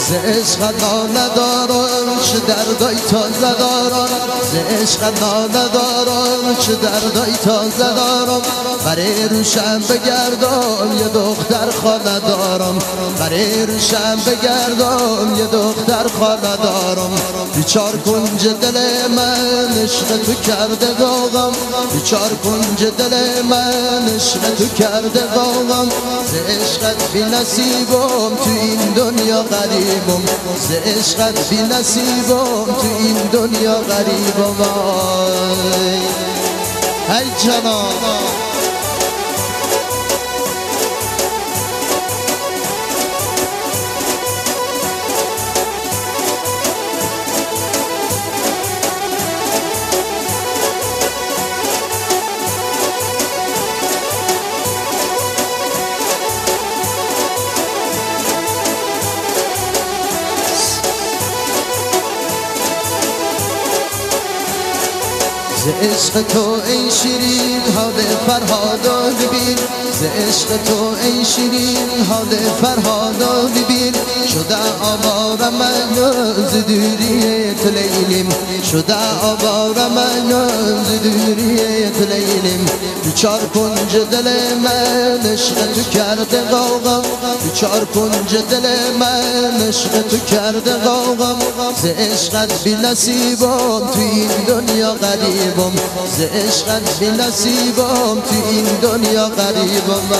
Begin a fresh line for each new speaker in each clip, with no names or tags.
ز عشقت ندارم چه دردای تازه دارم، ز عشقت ندارم چه دردای تازه دارم. برای روشم بگردم یه دختر خانه دارم، برای روشم بگردم یه دختر خانه دارم. بیچار کنج دل من عشق تو کرده داغم، بیچار کنج دل من عشق تو کرده داغم. ز عشقت بی نصیبم تو این دنیا غریبم، ز عشقت بی نصیبم تو این دنیا غریبم. ای جنان ز عشق تو ای شیرین حال فرهادا ببین، ز عشق تو ای شیرین حال فرهادا ببین. شده آواره من ز دوریت لیلیم، شده آواره من ز دوریت لیلیم. بیچار کنج دل من عشق تو کرده غوغم، بیچار کنج دل من عشق تو کرده غوغم. ز عشقت بی نصیبم تو این دنیا غریبم، ز عشقت بی نصیبم تو این دنیا غریبم.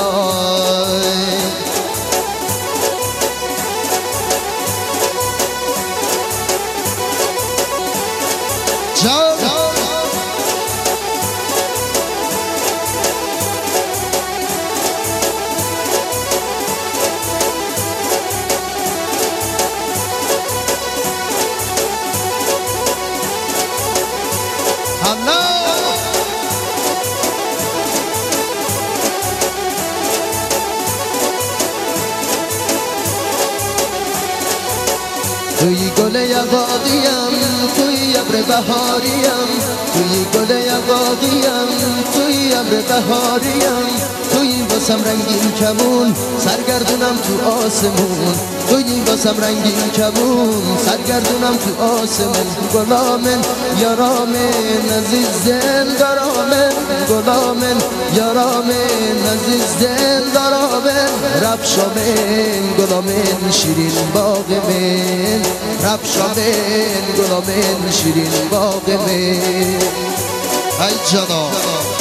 توی گل یقاقیم توی ابر بهاریم، توی گل یقاقیم توی ابر بهاریم. توی واسم رنگین کمون سرگردونم تو آسمون، توی واسم رنگین کمون سرگردونم تو آسمون. گلامن یارامن عزیزم دارامن، گلامن یارامن عزیزم دارامن. رفشامن گلامن شیرین باغ من، رفشامن گلامن شیرین باغ من. ای جناب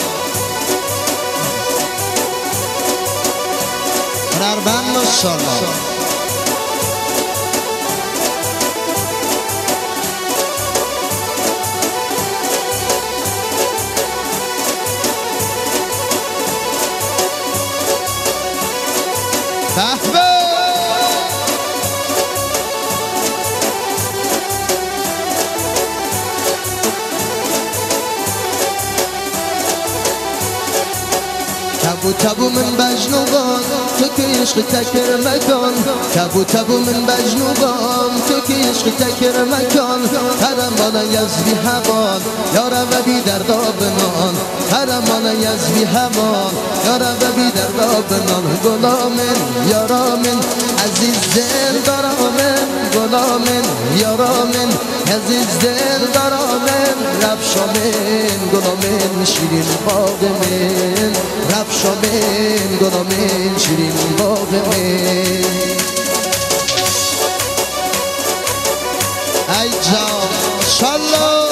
هنرمند ماشاءالله. تبو تبو من بجنوبان تو که عشق تکر مکان، تبو تبو من بجنوبان تو که عشق تکر مکان. هرم بالا یزوی هوان یارم و بی دردا بنان، هرم بالا یزوی هوان یارم و بی دردا بنان. گلامن یارامن عزیزم دارامن، گلامن یارامن عزیزم دارامن. رفشامن گلامن شیرین باغ من، رفشامن گلامن شیرین باغ من. ای جان ماشاءالله.